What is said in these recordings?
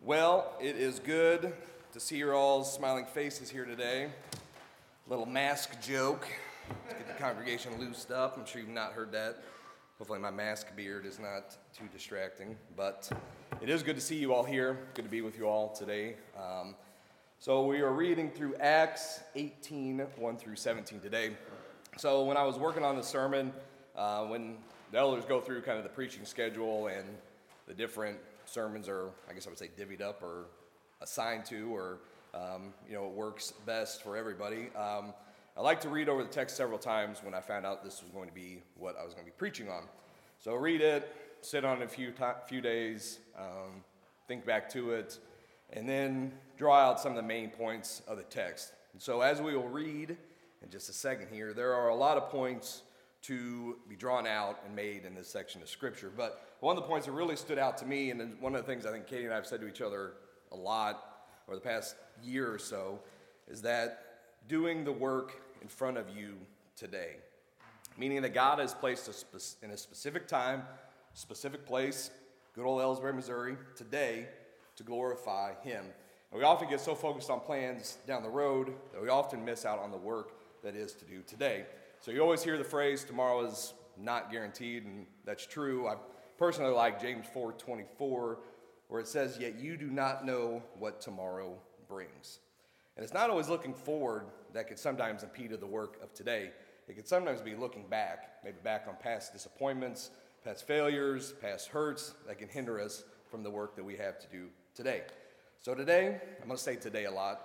Well, it is good to see your all's smiling faces here today. Little mask joke to get the congregation loosed up. I'm sure you've not heard that. Hopefully my mask beard is not too distracting, but it is good to see you all here. Good to be with you all today. So we are reading through Acts 18, 1 through 17 today. So when I was working on the sermon, when the elders go through kind of the preaching schedule and the different sermons are, I guess I would say, divvied up or assigned to, or it works best for everybody. I like to read over the text several times when I found out this was going to be what I was going to be preaching on. So read it, sit on it a few days, think back to it, and then draw out some of the main points of the text. And so as we will read in just a second here, there are a lot of points to be drawn out and made in this section of Scripture. But one of the points that really stood out to me, and one of the things I think Katie and I have said to each other a lot over the past year or so, is that doing the work in front of you today. Meaning that God has placed us in a specific time, specific place, good old Ellsbury, Missouri, today, to glorify Him. And we often get so focused on plans down the road that we often miss out on the work that is to do today. So you always hear the phrase, tomorrow is not guaranteed, and that's true. I personally like James 4:24, where it says, yet you do not know what tomorrow brings. And it's not always looking forward that can sometimes impede the work of today. It can sometimes be looking back, maybe back on past disappointments, past failures, past hurts that can hinder us from the work that we have to do today. So today, I'm going to say today a lot.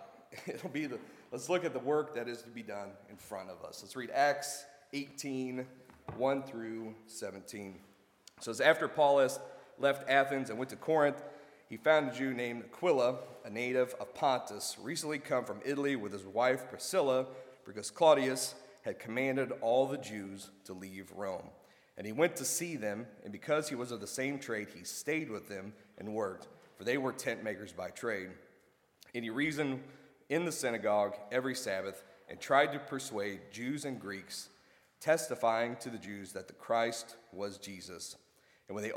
Let's look at the work that is to be done in front of us. Let's read Acts 18, 1 through 17. So it's after Paul left Athens and went to Corinth, he found a Jew named Aquila, a native of Pontus, recently come from Italy with his wife Priscilla, because Claudius had commanded all the Jews to leave Rome. And he went to see them, and because he was of the same trade, he stayed with them and worked, for they were tent makers by trade. And he reasoned in the synagogue every Sabbath and tried to persuade Jews and Greeks, testifying to the Jews that the Christ was Jesus. And when they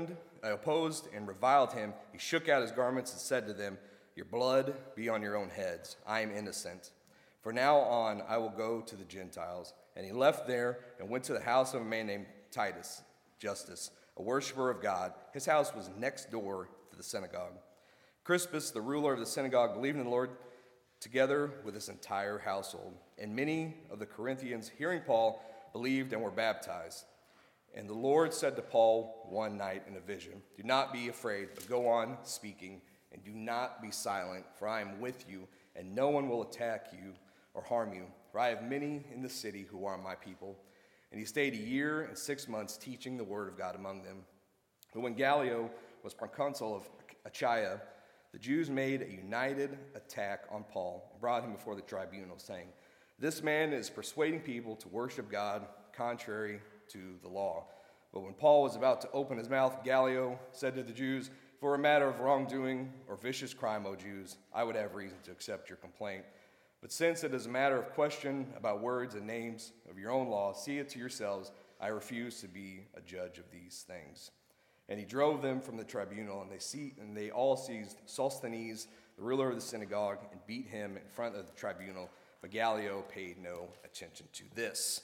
opposed and reviled him, he shook out his garments and said to them, your blood be on your own heads. I am innocent. For now on I will go to the Gentiles. And he left there and went to the house of a man named Titus Justus, a worshiper of God. His house was next door to the synagogue. Crispus, the ruler of the synagogue, believed in the Lord together with his entire household. And many of the Corinthians, hearing Paul, believed and were baptized. And the Lord said to Paul one night in a vision, do not be afraid, but go on speaking, and do not be silent, for I am with you, and no one will attack you or harm you. For I have many in the city who are my people. And he stayed 1 year and 6 months teaching the word of God among them. But when Gallio was proconsul of Achaia, the Jews made a united attack on Paul and brought him before the tribunal, saying, this man is persuading people to worship God contrary to the law. But when Paul was about to open his mouth, Gallio said to the Jews, for a matter of wrongdoing or vicious crime, O Jews, I would have reason to accept your complaint. But since it is a matter of question about words and names of your own law, see it to yourselves. I refuse to be a judge of these things. And he drove them from the tribunal, and they all seized Sosthenes, the ruler of the synagogue, and beat him in front of the tribunal. But Gallio paid no attention to this.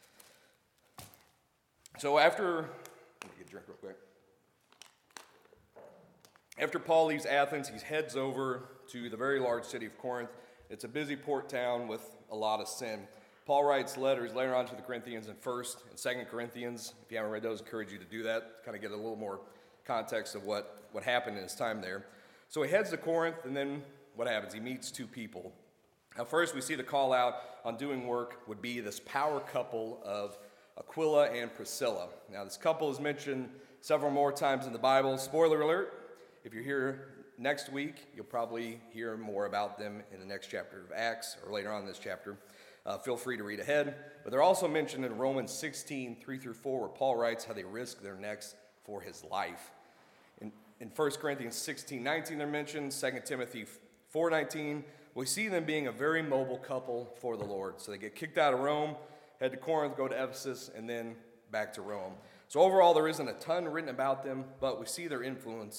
So let me get a drink real quick. After Paul leaves Athens, he heads over to the very large city of Corinth. It's a busy port town with a lot of sin. Paul writes letters later on to the Corinthians in 1st and 2nd Corinthians. If you haven't read those, I encourage you to do that, kind of get a little more context of what happened in his time there. So he heads to Corinth, and then what happens? He meets two people. Now first, we see the call out on doing work would be this power couple of Aquila and Priscilla. Now this couple is mentioned several more times in the Bible. Spoiler alert, if you're here next week, you'll probably hear more about them in the next chapter of Acts, or later on in this chapter. Feel free to read ahead. But they're also mentioned in Romans 16, 3 through 4, where Paul writes how they risk their necks for his life. In 1 Corinthians 16, 19, they're mentioned. 2 Timothy 4:19, we see them being a very mobile couple for the Lord. So they get kicked out of Rome, head to Corinth, go to Ephesus, and then back to Rome. So overall, there isn't a ton written about them, but we see their influence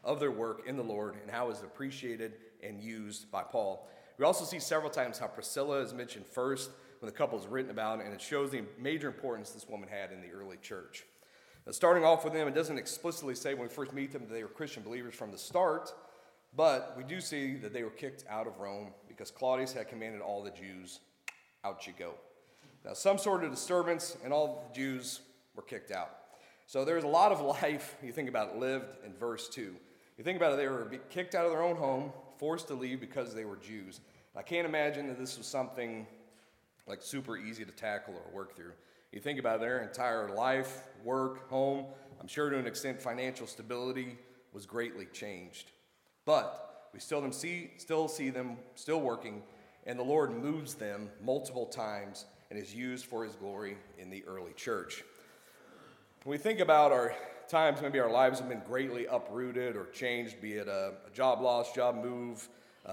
of their work in the Lord and how it was appreciated and used by Paul. We also see several times how Priscilla is mentioned first when the couple is written about, and it shows the major importance this woman had in the early church. Now, starting off with them, it doesn't explicitly say when we first meet them that they were Christian believers from the start, but we do see that they were kicked out of Rome because Claudius had commanded all the Jews, out you go. Now, some sort of disturbance, and all the Jews were kicked out. So there's a lot of life, you think about it, lived in verse 2. You think about it, they were kicked out of their own home, forced to leave because they were Jews. I can't imagine that this was something like super easy to tackle or work through. You think about their entire life, work, home, I'm sure to an extent financial stability was greatly changed. But we still see them still working, and the Lord moves them multiple times and is used for his glory in the early church. When we think about our times, maybe our lives have been greatly uprooted or changed, be it a job loss, job move,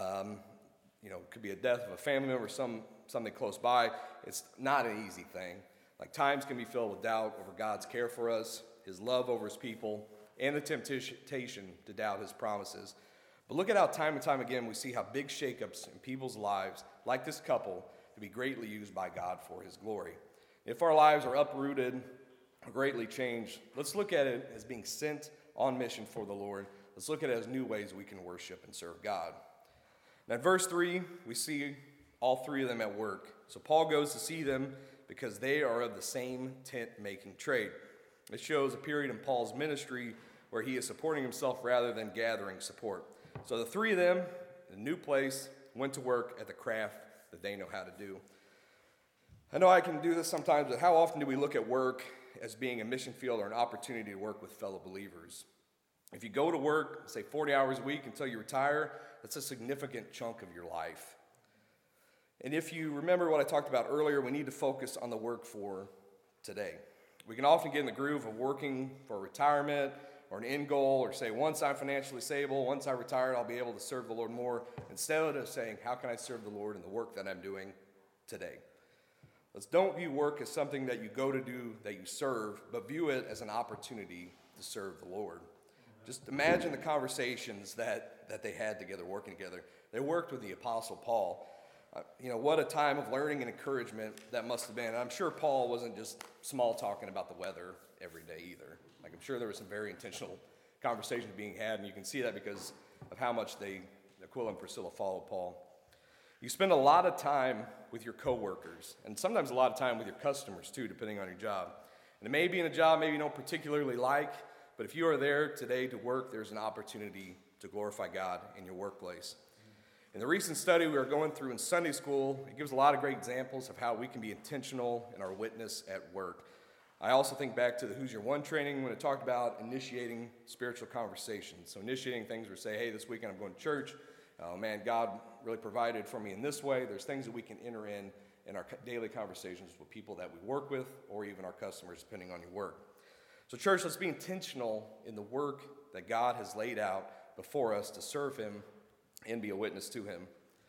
it could be a death of a family member, something close by. It's not an easy thing. Like times can be filled with doubt over God's care for us, his love over his people, and the temptation to doubt his promises. But look at how time and time again we see how big shakeups in people's lives, like this couple, to be greatly used by God for his glory. If our lives are uprooted or greatly changed, let's look at it as being sent on mission for the Lord. Let's look at it as new ways we can worship and serve God. Now, in verse 3, we see all three of them at work. So Paul goes to see them because they are of the same tent-making trade. It shows a period in Paul's ministry where he is supporting himself rather than gathering support. So the three of them, in a new place, went to work at the craft that they know how to do. I know I can do this sometimes, but how often do we look at work as being a mission field or an opportunity to work with fellow believers? If you go to work, say 40 hours a week until you retire, that's a significant chunk of your life. And if you remember what I talked about earlier, we need to focus on the work for today. We can often get in the groove of working for retirement or an end goal, or say, once I'm financially stable, once I retire, I'll be able to serve the Lord more, instead of saying, how can I serve the Lord in the work that I'm doing today? Let's don't view work as something that you go to do, that you serve, but view it as an opportunity to serve the Lord. Just imagine the conversations that they had together, working together. They worked with the Apostle Paul. What a time of learning and encouragement that must have been. And I'm sure Paul wasn't just small talking about the weather every day either. Like, I'm sure there was some very intentional conversations being had, and you can see that because of how much Aquila and Priscilla followed Paul. You spend a lot of time with your coworkers, and sometimes a lot of time with your customers too, depending on your job. And it may be in a job maybe you don't particularly like, but if you are there today to work, there's an opportunity to glorify God in your workplace. In the recent study we are going through in Sunday school, it gives a lot of great examples of how we can be intentional in our witness at work. I also think back to the Who's Your One training when it talked about initiating spiritual conversations. So initiating things where say, hey, this weekend I'm going to church. God really provided for me in this way. There's things that we can enter in our daily conversations with people that we work with or even our customers, depending on your work. So church, let's be intentional in the work that God has laid out before us to serve him and be a witness to him.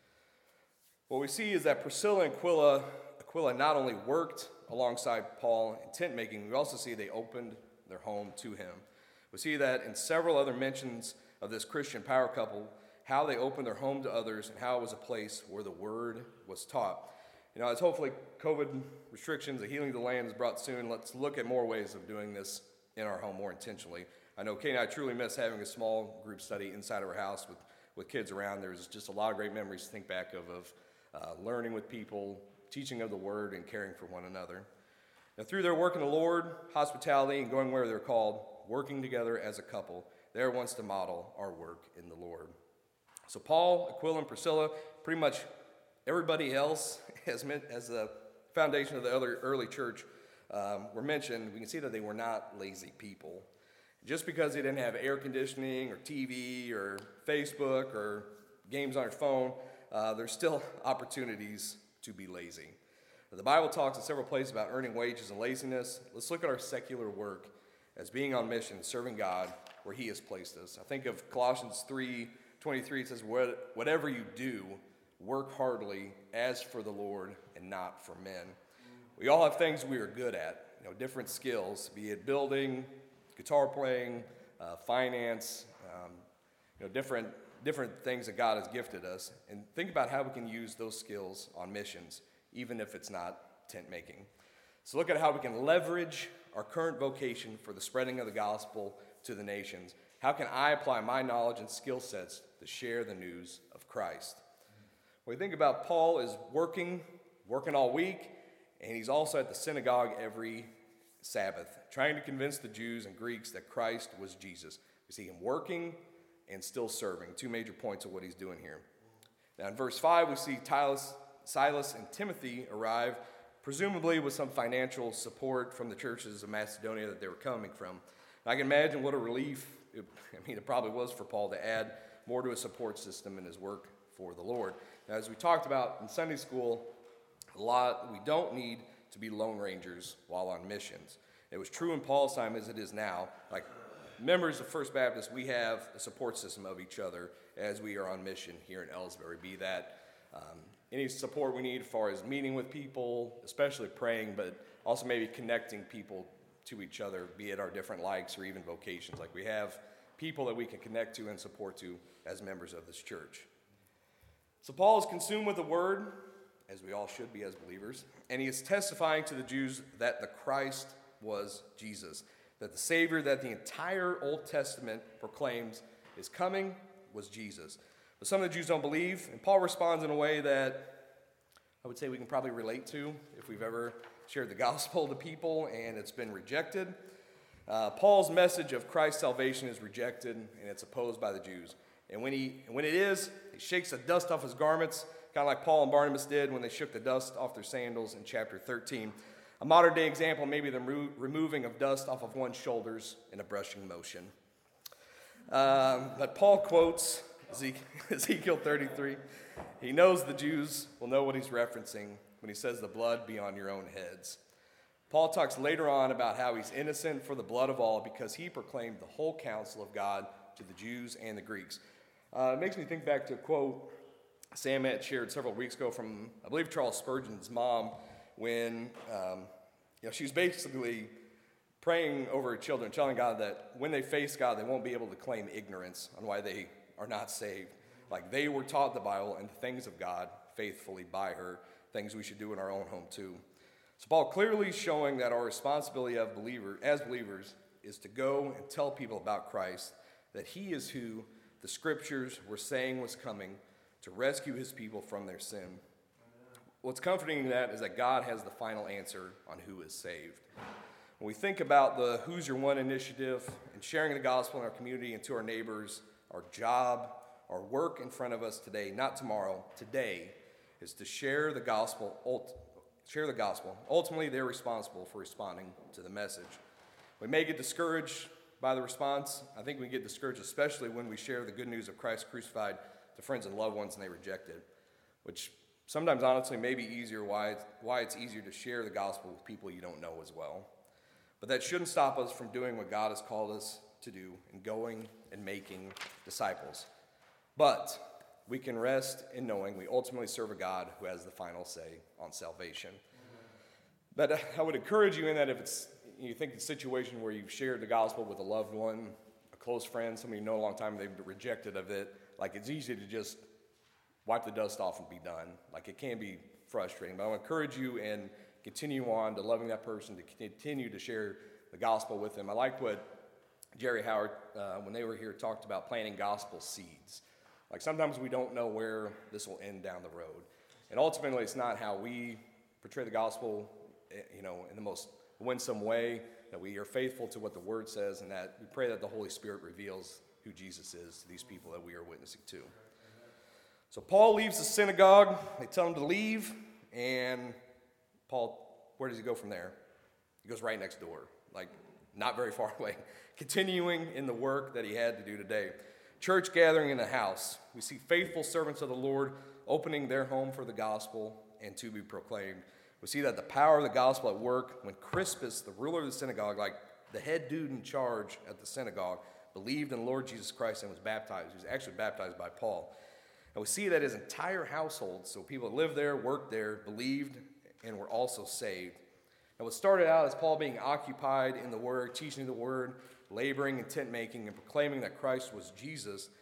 What we see is that Priscilla and Aquila not only worked alongside Paul in tent making, we also see they opened their home to him. We see that in several other mentions of this Christian power couple, how they opened their home to others and how it was a place where the word was taught. As hopefully COVID restrictions, the healing of the land is brought soon, let's look at more ways of doing this in our home more intentionally. I know Kate and I truly miss having a small group study inside of our house with kids around. There's just a lot of great memories to think back of learning with people, teaching of the word, and caring for one another. Now, through their work in the Lord, hospitality, and going where they're called, working together as a couple, they're ones to model our work in the Lord. So Paul, Aquila, and Priscilla, pretty much everybody else as the foundation of the other early church were mentioned, we can see that they were not lazy people. Just because they didn't have air conditioning or TV or Facebook or games on their phone, there's still opportunities to be lazy. The Bible talks in several places about earning wages and laziness. Let's look at our secular work as being on mission, serving God where he has placed us. I think of Colossians 3:23, it says, whatever you do, work heartily as for the Lord and not for men. We all have things we are good at, different skills, be it building, guitar playing, finance, different things that God has gifted us, and think about how we can use those skills on missions, even if it's not tent making. So look at how we can leverage our current vocation for the spreading of the gospel to the nations. How can I apply my knowledge and skill sets to share the news of Christ? When we think about Paul is working all week, and he's also at the synagogue every Sabbath, trying to convince the Jews and Greeks that Christ was Jesus. We see him working and still serving. Two major points of what he's doing here. Now in verse 5, we see Silas and Timothy arrive, presumably with some financial support from the churches of Macedonia that they were coming from. And I can imagine what a relief it probably was for Paul to add more to his support system in his work for the Lord. Now, as we talked about in Sunday school, we don't need to be lone rangers while on missions. It was true in Paul's time as it is now. Like members of First Baptist, we have a support system of each other as we are on mission here in Ellsbury, be that any support we need as far as meeting with people, especially praying, but also maybe connecting people to each other, be it our different likes or even vocations. Like we have people that we can connect to and support to as members of this church. So Paul is consumed with the word, as we all should be as believers, and he is testifying to the Jews that the Christ was Jesus, that the Savior that the entire Old Testament proclaims is coming was Jesus. But some of the Jews don't believe, and Paul responds in a way that I would say we can probably relate to if we've ever shared the gospel to people and it's been rejected. Paul's message of Christ's salvation is rejected and it's opposed by the Jews. And when it is, he shakes the dust off his garments, kind of like Paul and Barnabas did when they shook the dust off their sandals in chapter 13. A modern day example, maybe the removing of dust off of one's shoulders in a brushing motion. But Paul quotes Ezekiel 33. He knows the Jews will know what he's referencing when he says the blood be on your own heads. Paul talks later on about how he's innocent for the blood of all because he proclaimed the whole counsel of God to the Jews and the Greeks. It makes me think back to a quote Sam had shared several weeks ago from, I believe, Charles Spurgeon's mom when she was basically praying over her children, telling God that when they face God, they won't be able to claim ignorance on why they are not saved. Like they were taught the Bible and the things of God faithfully by her, things we should do in our own home too. So Paul clearly showing that our responsibility as believers is to go and tell people about Christ, that he is who the scriptures were saying was coming to rescue his people from their sin. What's comforting in that is that God has the final answer on who is saved. When we think about the Who's Your One initiative and sharing the gospel in our community and to our neighbors, our job, our work in front of us today, not tomorrow, today, is to share the gospel. Ultimately, they're responsible for responding to the message. We may get discouraged by the response. I think we get discouraged especially when we share the good news of Christ crucified to friends and loved ones and they reject it, which sometimes honestly may be easier why it's easier to share the gospel with people you don't know as well. But that shouldn't stop us from doing what God has called us to do and going and making disciples. But we can rest in knowing we ultimately serve a God who has the final say on salvation. But I would encourage you in that if you think the situation where you've shared the gospel with a loved one, a close friend, somebody you know a long time, they've rejected of it, like it's easy to just wipe the dust off and be done. Like it can be frustrating. But I would encourage you and continue on to loving that person, to continue to share the gospel with them. I like what Jerry Howard, when they were here, talked about planting gospel seeds. Like sometimes we don't know where this will end down the road. And ultimately, it's not how we portray the gospel, in the most winsome way, that we are faithful to what the word says, and that we pray that the Holy Spirit reveals who Jesus is to these people that we are witnessing to. So Paul leaves the synagogue. They tell him to leave, and Paul, where does he go from there? He goes right next door, like not very far away, continuing in the work that he had to do today. Church gathering in the house. We see faithful servants of the Lord opening their home for the gospel and to be proclaimed. We see that the power of the gospel at work when Crispus, the ruler of the synagogue, like the head dude in charge at the synagogue, believed in the Lord Jesus Christ and was baptized. He was actually baptized by Paul. And we see that his entire household, so people that lived there, worked there, believed, and were also saved. And what started out as Paul being occupied in the word, teaching the word, laboring in tent making, and proclaiming that Christ was Jesus,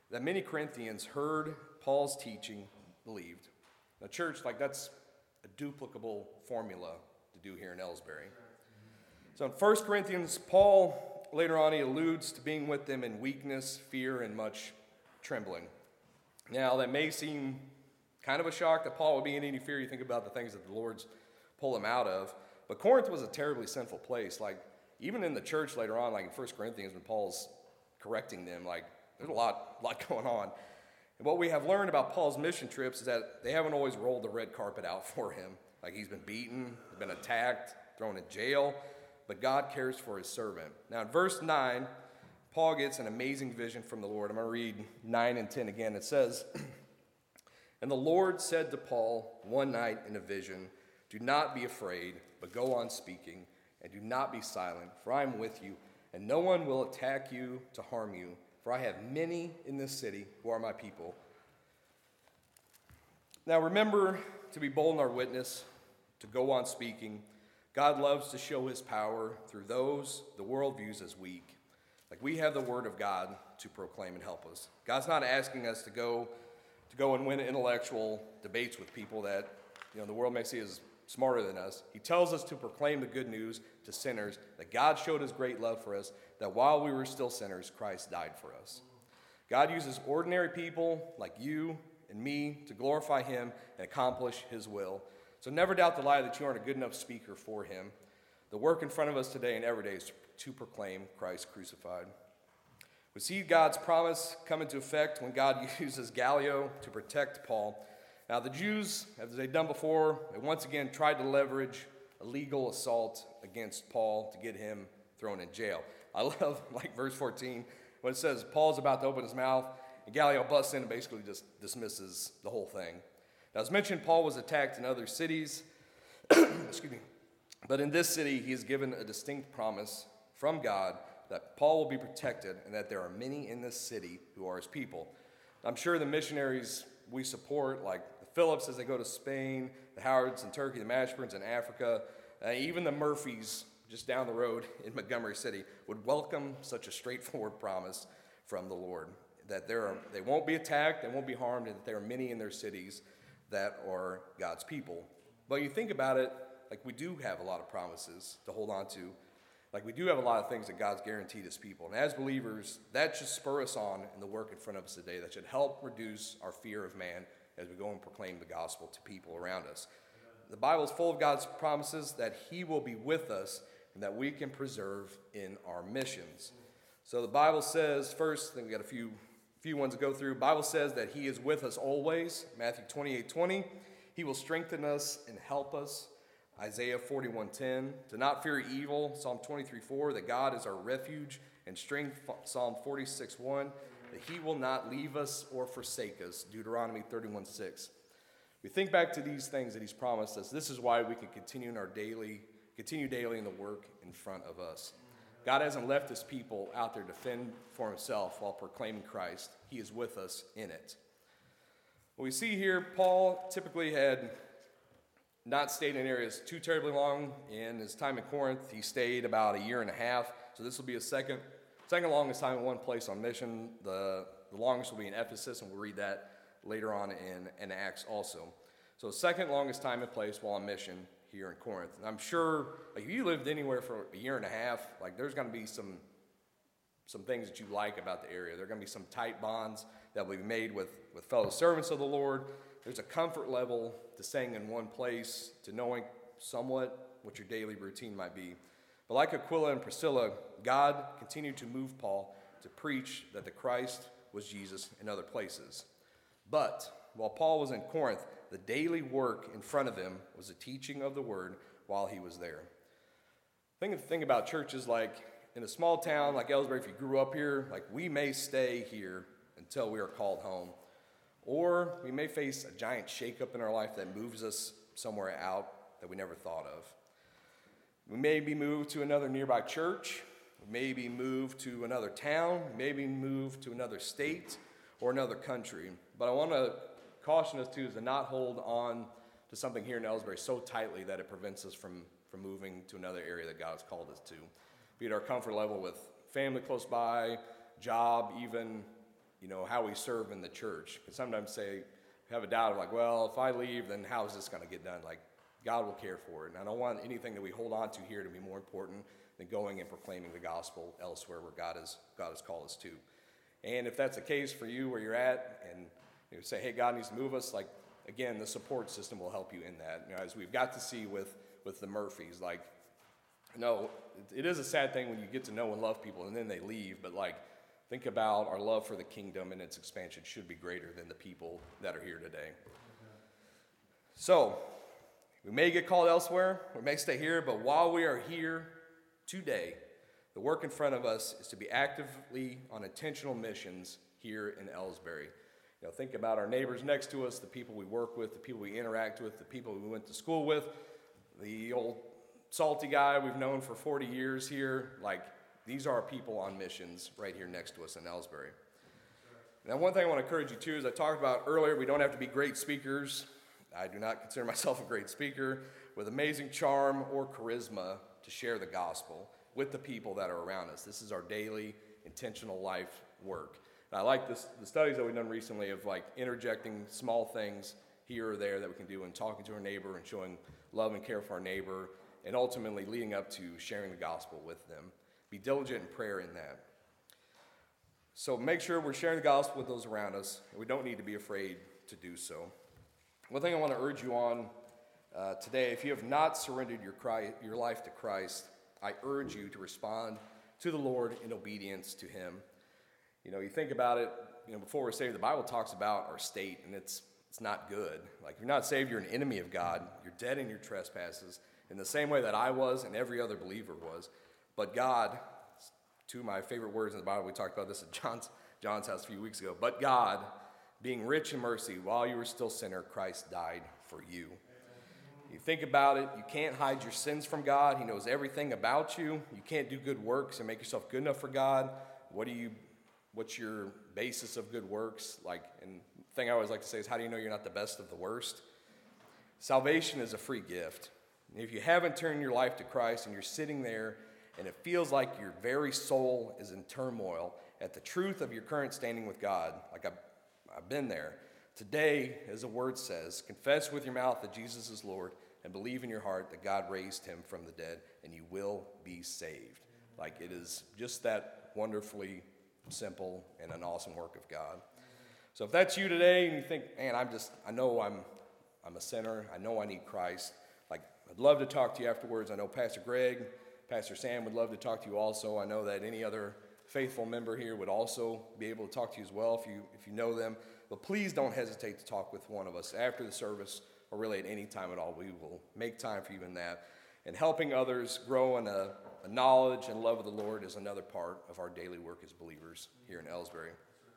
that many Corinthians heard Paul's teaching, believed. Now, church, that's a duplicable formula to do here in Ellsbury. So in 1 Corinthians, Paul, later on, he alludes to being with them in weakness, fear, and much trembling. Now, that may seem kind of a shock that Paul would be in any fear. You think about the things that the Lord's pulled him out of. But Corinth was a terribly sinful place. Even in the church later on, in 1 Corinthians, when Paul's correcting them, there's a lot going on. And what we have learned about Paul's mission trips is that they haven't always rolled the red carpet out for him. He's been beaten, been attacked, thrown in jail, but God cares for his servant. Now in verse 9, Paul gets an amazing vision from the Lord. I'm going to read 9 and 10 again. It says, "And the Lord said to Paul one night in a vision, 'Do not be afraid, but go on speaking, and do not be silent, for I am with you, and no one will attack you to harm you. For I have many in this city who are my people.'" Now remember to be bold in our witness, to go on speaking. God loves to show his power through those the world views as weak. We have the word of God to proclaim and help us. God's not asking us to go and win intellectual debates with people that the world may see as smarter than us. He tells us to proclaim the good news to sinners, that God showed his great love for us, that while we were still sinners, Christ died for us. God uses ordinary people like you and me to glorify him and accomplish his will. So never doubt the lie that you aren't a good enough speaker for him. The work in front of us today and every day is to proclaim Christ crucified. We see God's promise come into effect when God uses Gallio to protect Paul. Now the Jews, as they've done before, they once again tried to leverage a legal assault against Paul to get him thrown in jail. I love verse 14 when it says Paul's about to open his mouth and Gallio busts in and basically just dismisses the whole thing. Now as mentioned, Paul was attacked in other cities, excuse me, but in this city he is given a distinct promise from God that Paul will be protected and that there are many in this city who are his people. I'm sure the missionaries we support, like the Phillips as they go to Spain, the Howards in Turkey, the Mashburns in Africa, even the Murphys just down the road in Montgomery City would welcome such a straightforward promise from the Lord, that they won't be attacked, they won't be harmed, and that there are many in their cities that are God's people. But you think about it, we do have a lot of promises to hold on to. We do have a lot of things that God's guaranteed his people. And as believers, that should spur us on in the work in front of us today. That should help reduce our fear of man as we go and proclaim the gospel to people around us. The Bible is full of God's promises that he will be with us and that we can preserve in our missions. So the Bible says, first, I think we got a few ones to go through. The Bible says that he is with us always. Matthew 28:20. He will strengthen us and help us. Isaiah 41:10, to not fear evil, Psalm 23:4, that God is our refuge and strength, Psalm 46:1, that he will not leave us or forsake us, Deuteronomy 31:6. We think back to these things that he's promised us. This is why we can continue daily in the work in front of us. God hasn't left his people out there to fend for himself while proclaiming Christ. He is with us in it. What we see here, Paul typically had not stayed in areas too terribly long. In his time in Corinth, he stayed about a year and a half. So this will be his second longest time in one place on mission. The longest will be in Ephesus, and we'll read that later on in Acts also. So second longest time in place while on mission here in Corinth. And I'm sure if you lived anywhere for a year and a half, there's going to be some things that you like about the area. There are going to be some tight bonds that will be made with fellow servants of the Lord. There's a comfort level to staying in one place, to knowing somewhat what your daily routine might be. But like Aquila and Priscilla, God continued to move Paul to preach that the Christ was Jesus in other places. But while Paul was in Corinth, the daily work in front of him was the teaching of the word while he was there. Think about churches in a small town like Ellsbury. If you grew up here, we may stay here until we are called home. Or we may face a giant shakeup in our life that moves us somewhere out that we never thought of. We may be moved to another nearby church. We may be moved to another town. We may be moved to another state or another country. But I want to caution us to not hold on to something here in Ellsbury so tightly that it prevents us from moving to another area that God has called us to. Be it our comfort level with family close by, job, even how we serve in the church. Because sometimes have a doubt of like, well, if I leave, then how is this going to get done? Like, God will care for it. And I don't want anything that we hold on to here to be more important than going and proclaiming the gospel elsewhere where God has called us to. And if that's the case for you where you're at, and you say, hey, God needs to move us, like, again, the support system will help you in that. As we've got to see with the Murphys, like, no, it is a sad thing when you get to know and love people and then they leave, but like, think about our love for the kingdom and its expansion should be greater than the people that are here today. So, we may get called elsewhere, we may stay here, but while we are here today, the work in front of us is to be actively on intentional missions here in Ellsbury. Think about our neighbors next to us, the people we work with, the people we interact with, the people we went to school with, the old salty guy we've known for 40 years here. Like, these are our people on missions right here next to us in Ellsbury. Now, one thing I want to encourage you too, as I talked about earlier, we don't have to be great speakers. I do not consider myself a great speaker with amazing charm or charisma to share the gospel with the people that are around us. This is our daily, intentional life work. And I like the studies that we've done recently of like interjecting small things here or there that we can do and talking to our neighbor and showing love and care for our neighbor and ultimately leading up to sharing the gospel with them. Be diligent in prayer in that. So make sure we're sharing the gospel with those around us, and we don't need to be afraid to do so. One thing I want to urge you on today, if you have not surrendered your life to Christ, I urge you to respond to the Lord in obedience to him. You think about it, before we're saved, the Bible talks about our state, and it's not good. Like, if you're not saved, you're an enemy of God. You're dead in your trespasses, in the same way that I was and every other believer was. But God, two of my favorite words in the Bible, we talked about this at John's house a few weeks ago, but God, being rich in mercy, while you were still a sinner, Christ died for you. You think about it, you can't hide your sins from God. He knows everything about you. You can't do good works and make yourself good enough for God. What's your basis of good works? And the thing I always like to say is, how do you know you're not the best of the worst? Salvation is a free gift. If you haven't turned your life to Christ and you're sitting there and it feels like your very soul is in turmoil at the truth of your current standing with God, like I've been there. Today, as the word says, confess with your mouth that Jesus is Lord and believe in your heart that God raised him from the dead and you will be saved. Like, it is just that wonderfully simple and an awesome work of God. So if that's you today and you think, man, I know I'm a sinner, I know I need Christ, like, I'd love to talk to you afterwards. I know Pastor Greg, Pastor Sam would love to talk to you also. I know that any other faithful member here would also be able to talk to you as well if you know them. But please don't hesitate to talk with one of us after the service or really at any time at all. We will make time for you in that. And helping others grow in a knowledge and love of the Lord is another part of our daily work as believers here in Ellsbury.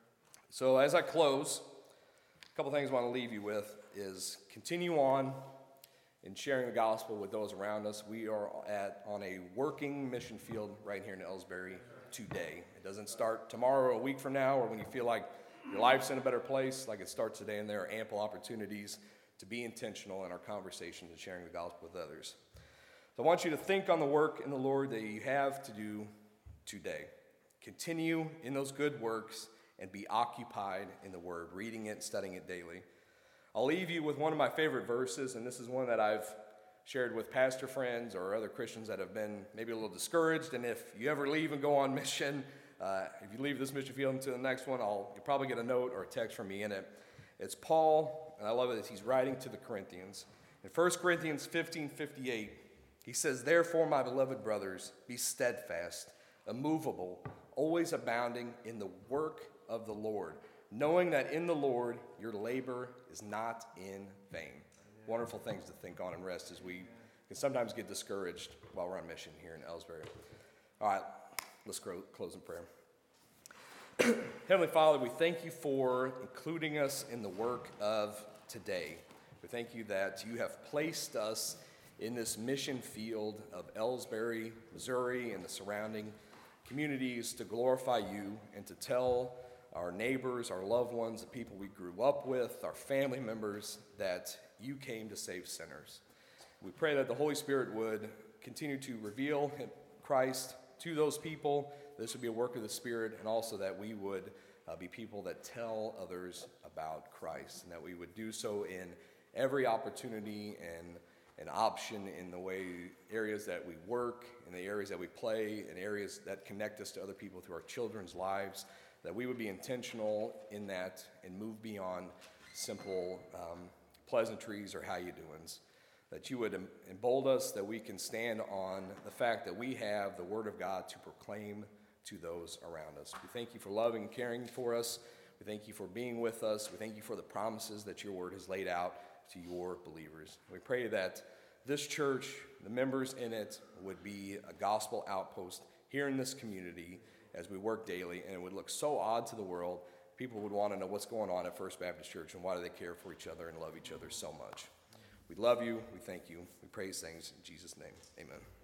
So as I close, a couple things I want to leave you with is continue on in sharing the gospel with those around us. We are on a working mission field right here in Ellsbury today. It doesn't start tomorrow or a week from now or when you feel like your life's in a better place, like it starts today, and there are ample opportunities to be intentional in our conversations and sharing the gospel with others. So I want you to think on the work in the Lord that you have to do today. Continue in those good works and be occupied in the word, reading it, studying it daily. I'll leave you with one of my favorite verses, and this is one that I've shared with pastor friends or other Christians that have been maybe a little discouraged. And if you ever leave and go on mission, if you leave this mission field into the next one, you'll probably get a note or a text from me in it. It's Paul, and I love it, he's writing to the Corinthians. In 1 Corinthians 15:58, he says, "Therefore, my beloved brothers, be steadfast, immovable, always abounding in the work of the Lord, knowing that in the Lord your labor is not in vain." Wonderful things to think on and rest as we can sometimes get discouraged while we're on mission here in Ellsbury. All right, let's close in prayer. Heavenly Father, we thank you for including us in the work of today. We thank you that you have placed us in this mission field of Ellsbury, Missouri, and the surrounding communities to glorify you and to tell our neighbors, our loved ones, the people we grew up with, our family members, that you came to save sinners. We pray that the Holy Spirit would continue to reveal Christ to those people. This would be a work of the Spirit, and also that we would be people that tell others about Christ, and that we would do so in every opportunity and an option in the areas that we work, in the areas that we play, in areas that connect us to other people through our children's lives, that we would be intentional in that and move beyond simple pleasantries or how you doings. That you would embolden us, that we can stand on the fact that we have the Word of God to proclaim to those around us. We thank you for loving and caring for us. We thank you for being with us. We thank you for the promises that your Word has laid out to your believers. We pray that this church, the members in it, would be a gospel outpost here in this community as we work daily, and it would look so odd to the world. People would want to know what's going on at First Baptist Church and why do they care for each other and love each other so much. We love you. We thank you. We praise things in Jesus' name. Amen.